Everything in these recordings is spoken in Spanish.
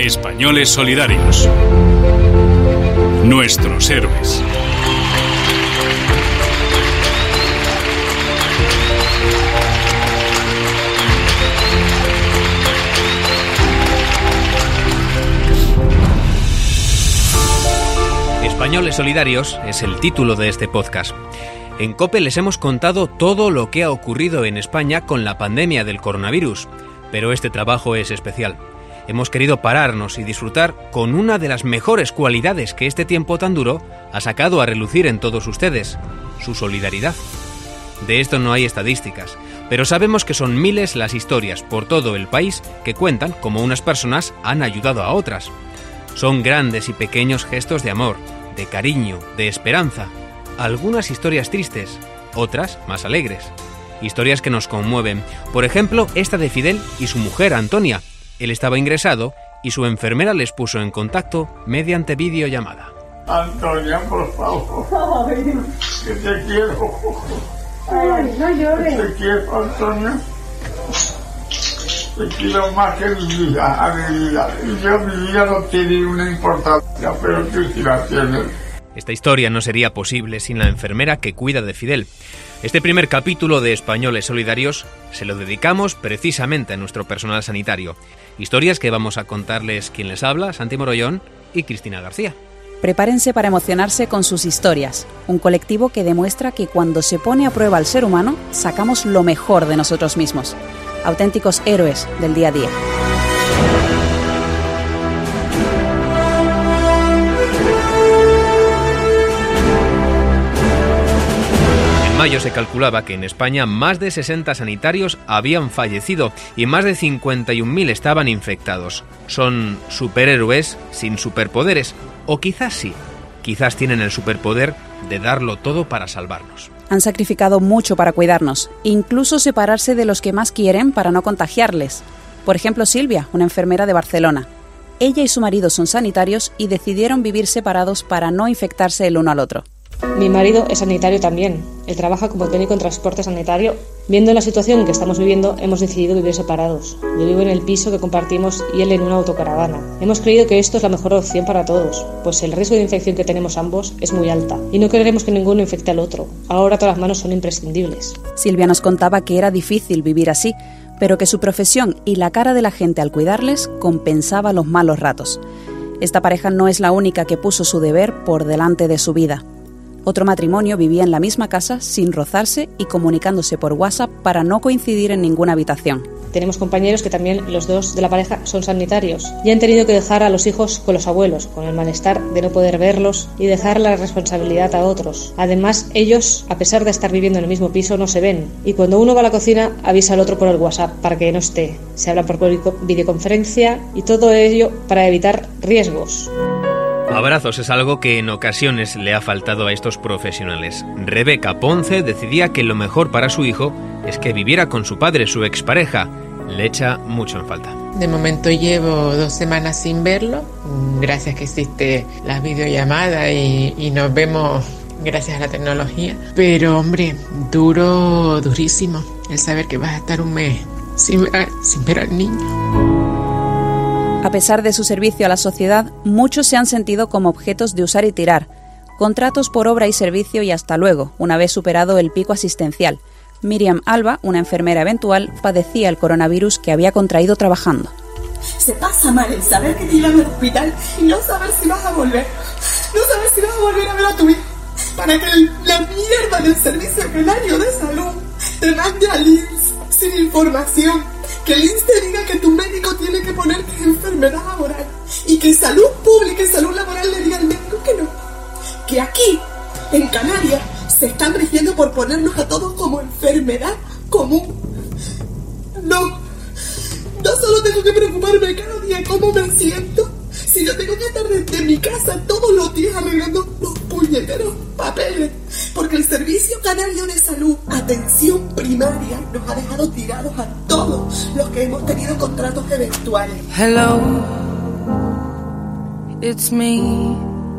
Españoles Solidarios. Nuestros héroes. Españoles Solidarios es el título de este podcast. En COPE les hemos contado todo lo que ha ocurrido en España con la pandemia del coronavirus, pero este trabajo es especial. Hemos querido pararnos y disfrutar con una de las mejores cualidades que este tiempo tan duro ha sacado a relucir en todos ustedes, su solidaridad. De esto no hay estadísticas, pero sabemos que son miles las historias por todo el país que cuentan cómo unas personas han ayudado a otras. Son grandes y pequeños gestos de amor, de cariño, de esperanza. Algunas historias tristes, otras más alegres. Historias que nos conmueven. Por ejemplo, esta de Fidel y su mujer Antonia. Él estaba ingresado y su enfermera les puso en contacto mediante videollamada. Antonia, por favor. Ay, que te quiero. Ay, no llores. Te quiero, Antonia. Te quiero más que mi vida, mi vida no tiene una importancia, pero tú sí la tienes. Esta historia no sería posible sin la enfermera que cuida de Fidel. Este primer capítulo de Españoles Solidarios se lo dedicamos precisamente a nuestro personal sanitario. Historias que vamos a contarles quien les habla, Santi Morollón y Cristina García. Prepárense para emocionarse con sus historias. Un colectivo que demuestra que cuando se pone a prueba al ser humano, sacamos lo mejor de nosotros mismos. Auténticos héroes del día a día. En mayo se calculaba que en España más de 60 sanitarios habían fallecido y más de 51.000 estaban infectados. Son superhéroes sin superpoderes, o quizás sí, quizás tienen el superpoder de darlo todo para salvarnos. Han sacrificado mucho para cuidarnos, incluso separarse de los que más quieren para no contagiarles. Por ejemplo, Silvia, una enfermera de Barcelona. Ella y su marido son sanitarios y decidieron vivir separados para no infectarse el uno al otro. Mi marido es sanitario también. Él trabaja como técnico en transporte sanitario. Viendo la situación que estamos viviendo, hemos decidido vivir separados. Yo vivo en el piso que compartimos y él en una autocaravana. Hemos creído que esto es la mejor opción para todos, pues el riesgo de infección que tenemos ambos es muy alta y no queremos que ninguno infecte al otro. Ahora todas las manos son imprescindibles. Silvia nos contaba que era difícil vivir así, pero que su profesión y la cara de la gente al cuidarles compensaba los malos ratos. Esta pareja no es la única que puso su deber por delante de su vida. Otro matrimonio vivía en la misma casa sin rozarse y comunicándose por WhatsApp para no coincidir en ninguna habitación. Tenemos compañeros que también los dos de la pareja son sanitarios y han tenido que dejar a los hijos con los abuelos, con el malestar de no poder verlos y dejar la responsabilidad a otros. Además, ellos, a pesar de estar viviendo en el mismo piso, no se ven. Y cuando uno va a la cocina, avisa al otro por el WhatsApp para que no esté. Se hablan por videoconferencia y todo ello para evitar riesgos. Abrazos es algo que en ocasiones le ha faltado a estos profesionales. Rebeca Ponce decidía que lo mejor para su hijo es que viviera con su padre, su expareja. Le echa mucho en falta. De momento llevo 2 semanas sin verlo, gracias que existe las videollamadas y nos vemos gracias a la tecnología. Pero hombre, durísimo el saber que vas a estar un mes sin ver al niño. A pesar de su servicio a la sociedad, muchos se han sentido como objetos de usar y tirar. Contratos por obra y servicio y hasta luego, una vez superado el pico asistencial. Miriam Alba, una enfermera eventual, padecía el coronavirus que había contraído trabajando. Se pasa mal el saber que te iban al hospital y no saber si vas a volver. No saber si vas a volver a ver a tu hijo. Para que la mierda del Servicio Canario de Salud te mande al INSS sin información. Que el INSS te diga que tu médico tiene que poner que es enfermedad laboral y que salud pública y salud laboral le diga al médico que no. Que aquí, en Canarias, se están rigiendo por ponernos a todos como enfermedad común. No solo tengo que preocuparme cada día cómo me siento, sino tengo que estar desde mi casa todos los días arreglando los puñeteros papeles, porque el Servicio Canario de Salud, atención primaria, nos ha dejado tirados a todos los que hemos tenido contratos eventuales. Hello, it's me.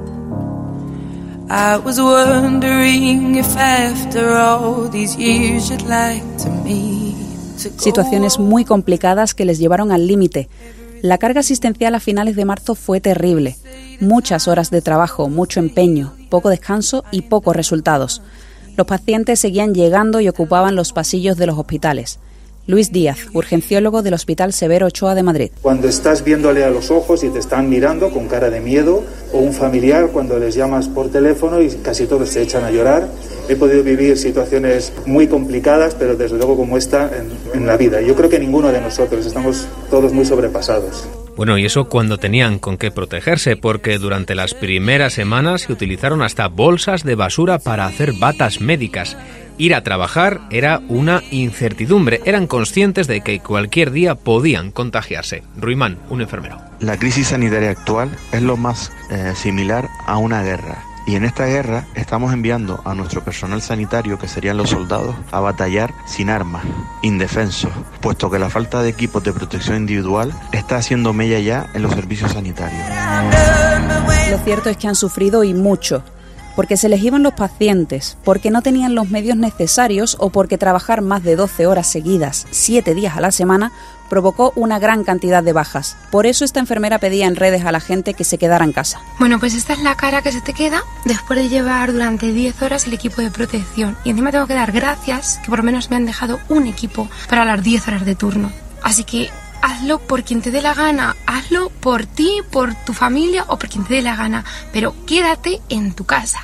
I was wondering if after all these years you'd like to me. Situaciones muy complicadas que les llevaron al límite. La carga asistencial a finales de marzo fue terrible. Muchas horas de trabajo, mucho empeño, poco descanso y pocos resultados. Los pacientes seguían llegando y ocupaban los pasillos de los hospitales. Luis Díaz, urgenciólogo del Hospital Severo Ochoa de Madrid. Cuando estás viéndole a los ojos y te están mirando con cara de miedo, o un familiar cuando les llamas por teléfono y casi todos se echan a llorar. He podido vivir situaciones muy complicadas, pero desde luego como esta en la vida. Yo creo que ninguno de nosotros, estamos todos muy sobrepasados. Bueno, y eso cuando tenían con qué protegerse, porque durante las primeras semanas se utilizaron hasta bolsas de basura para hacer batas médicas. Ir a trabajar era una incertidumbre. Eran conscientes de que cualquier día podían contagiarse. Ruimán, un enfermero. La crisis sanitaria actual es lo más similar a una guerra. Y en esta guerra estamos enviando a nuestro personal sanitario, que serían los soldados, a batallar sin armas, indefensos, puesto que la falta de equipos de protección individual está haciendo mella ya en los servicios sanitarios. Lo cierto es que han sufrido y mucho, porque se les iban los pacientes, porque no tenían los medios necesarios o porque trabajar más de 12 horas seguidas, 7 días a la semana, provocó una gran cantidad de bajas. Por eso esta enfermera pedía en redes a la gente que se quedara en casa. Bueno, pues esta es la cara que se te queda después de llevar durante 10 horas el equipo de protección. Y encima tengo que dar gracias que por lo menos me han dejado un equipo para las 10 horas de turno. Así que hazlo por quien te dé la gana, hazlo por ti, por tu familia o por quien te dé la gana, pero quédate en tu casa.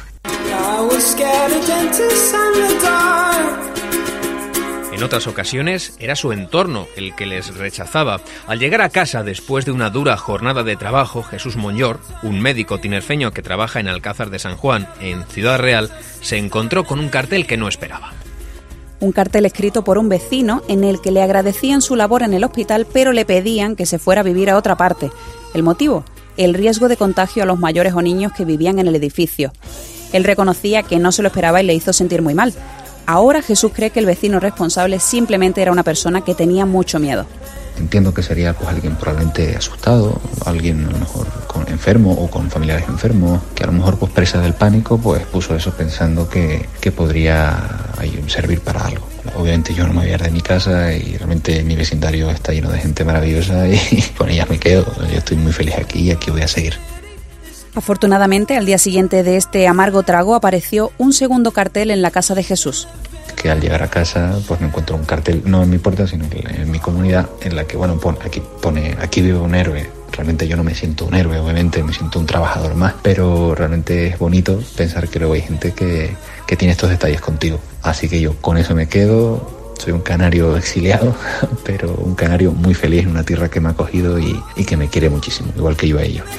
En otras ocasiones era su entorno el que les rechazaba. Al llegar a casa después de una dura jornada de trabajo, Jesús Monllor, un médico tinerfeño que trabaja en Alcázar de San Juan, en Ciudad Real, se encontró con un cartel que no esperaba. Un cartel escrito por un vecino en el que le agradecían su labor en el hospital, pero le pedían que se fuera a vivir a otra parte. ¿El motivo? El riesgo de contagio a los mayores o niños que vivían en el edificio. Él reconocía que no se lo esperaba y le hizo sentir muy mal. Ahora Jesús cree que el vecino responsable simplemente era una persona que tenía mucho miedo. Entiendo que sería pues alguien probablemente asustado, alguien a lo mejor enfermo o con familiares enfermos, que a lo mejor pues presa del pánico pues puso eso pensando que podría servir para algo. Obviamente yo no me voy a ir de mi casa y realmente mi vecindario está lleno de gente maravillosa y con ellas me quedo. Yo estoy muy feliz aquí y aquí voy a seguir. Afortunadamente, al día siguiente de este amargo trago apareció un segundo cartel en la casa de Jesús. Que al llegar a casa pues me encuentro un cartel, no en mi puerta, sino en mi comunidad, en la que aquí vive un héroe. Realmente yo no me siento un héroe, obviamente me siento un trabajador más, pero realmente es bonito pensar que luego hay gente que tiene estos detalles contigo. Así que yo con eso me quedo. Soy un canario exiliado, pero un canario muy feliz en una tierra que me ha acogido y que me quiere muchísimo, igual que yo a ellos.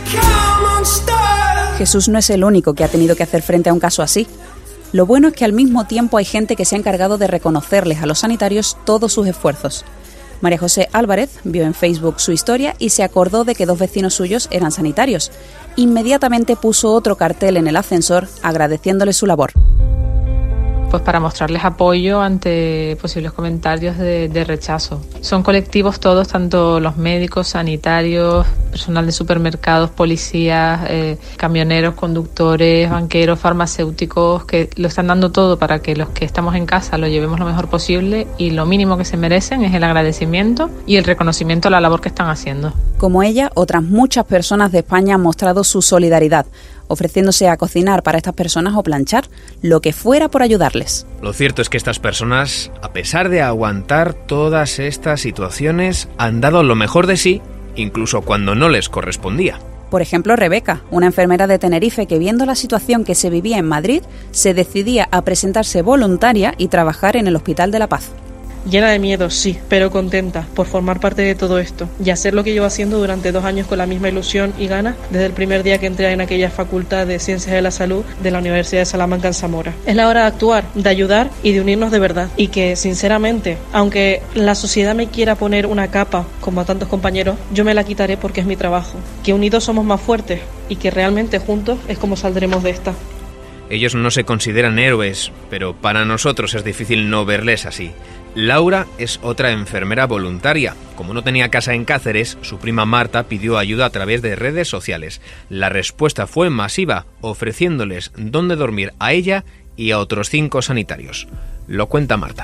Jesús no es el único que ha tenido que hacer frente a un caso así. Lo bueno es que al mismo tiempo hay gente que se ha encargado de reconocerles a los sanitarios todos sus esfuerzos. María José Álvarez vio en Facebook su historia y se acordó de que 2 vecinos suyos eran sanitarios. Inmediatamente puso otro cartel en el ascensor agradeciéndole su labor. Pues para mostrarles apoyo ante posibles comentarios de rechazo. Son colectivos todos, tanto los médicos, sanitarios, personal de supermercados, policías, camioneros, conductores, banqueros, farmacéuticos, que lo están dando todo para que los que estamos en casa lo llevemos lo mejor posible y lo mínimo que se merecen es el agradecimiento y el reconocimiento a la labor que están haciendo. Como ella, otras muchas personas de España han mostrado su solidaridad, ofreciéndose a cocinar para estas personas o planchar, lo que fuera por ayudarles. Lo cierto es que estas personas, a pesar de aguantar todas estas situaciones, han dado lo mejor de sí, incluso cuando no les correspondía. Por ejemplo, Rebeca, una enfermera de Tenerife que viendo la situación que se vivía en Madrid, se decidía a presentarse voluntaria y trabajar en el Hospital de la Paz. Llena de miedo, sí, pero contenta por formar parte de todo esto y hacer lo que llevo haciendo durante 2 años con la misma ilusión y ganas desde el primer día que entré en aquella facultad de Ciencias de la Salud de la Universidad de Salamanca en Zamora. Es la hora de actuar, de ayudar y de unirnos de verdad y que, sinceramente, aunque la sociedad me quiera poner una capa, como a tantos compañeros, yo me la quitaré porque es mi trabajo. Que unidos somos más fuertes y que realmente juntos es como saldremos de esta. Ellos no se consideran héroes, pero para nosotros es difícil no verles así. Laura es otra enfermera voluntaria. Como no tenía casa en Cáceres, su prima Marta pidió ayuda a través de redes sociales. La respuesta fue masiva, ofreciéndoles dónde dormir a ella y a otros 5 sanitarios. Lo cuenta Marta.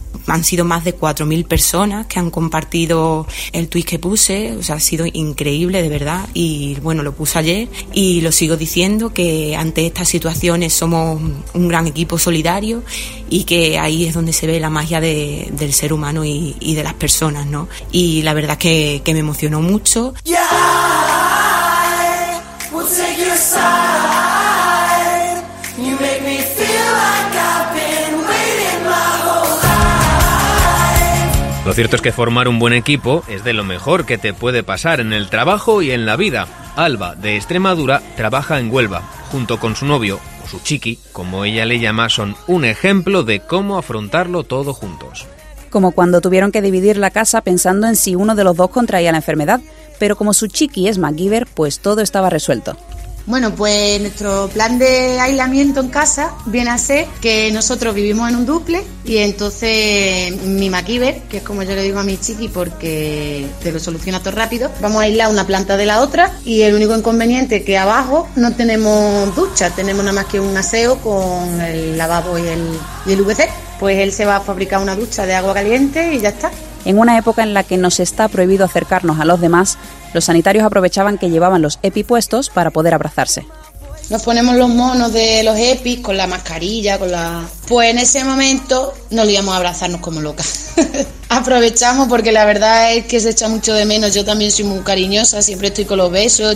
Han sido más de 4.000 personas que han compartido el tuit que puse, o sea, ha sido increíble de verdad, y bueno, lo puse ayer y lo sigo diciendo, que ante estas situaciones somos un gran equipo solidario y que ahí es donde se ve la magia del ser humano y de las personas, ¿no? Y la verdad que me emocionó mucho. Lo cierto es que formar un buen equipo es de lo mejor que te puede pasar en el trabajo y en la vida. Alba, de Extremadura, trabaja en Huelva. Junto con su novio, o su chiqui, como ella le llama, son un ejemplo de cómo afrontarlo todo juntos. Como cuando tuvieron que dividir la casa pensando en si uno de los dos contraía la enfermedad, pero como su chiqui es MacGyver, pues todo estaba resuelto. Bueno, pues nuestro plan de aislamiento en casa viene a ser que nosotros vivimos en un dúplex y entonces mi MacGyver, que es como yo le digo a mi chiqui porque te lo soluciona todo rápido, vamos a aislar una planta de la otra y el único inconveniente es que abajo no tenemos ducha, tenemos nada más que un aseo con el lavabo y el VC. Pues él se va a fabricar una ducha de agua caliente y ya está. En una época en la que nos está prohibido acercarnos a los demás, los sanitarios aprovechaban que llevaban los EPI puestos para poder abrazarse. Nos ponemos los monos de los EPIs con la mascarilla, Pues en ese momento nos íbamos a abrazarnos como locas. Aprovechamos porque la verdad es que se echa mucho de menos. Yo también soy muy cariñosa, siempre estoy con los besos,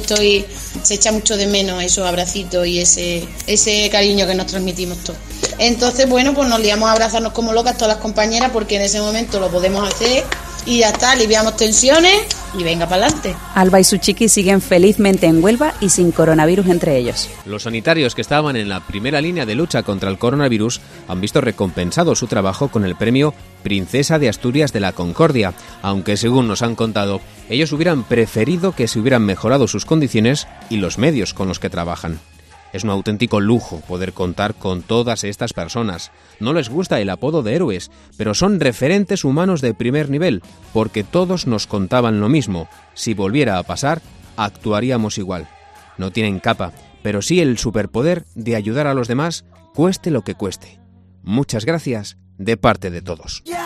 se echa mucho de menos esos abracitos y ese cariño que nos transmitimos todos. Entonces, bueno, pues nos liamos a abrazarnos como locas todas las compañeras porque en ese momento lo podemos hacer y ya está, aliviamos tensiones y venga para adelante. Alba y su chiqui siguen felizmente en Huelva y sin coronavirus entre ellos. Los sanitarios que estaban en la primera línea de lucha contra el coronavirus han visto recompensado su trabajo con el premio Princesa de Asturias de la Concordia, aunque según nos han contado, ellos hubieran preferido que se hubieran mejorado sus condiciones y los medios con los que trabajan. Es un auténtico lujo poder contar con todas estas personas. No les gusta el apodo de héroes, pero son referentes humanos de primer nivel, porque todos nos contaban lo mismo. Si volviera a pasar, actuaríamos igual. No tienen capa, pero sí el superpoder de ayudar a los demás, cueste lo que cueste. Muchas gracias de parte de todos.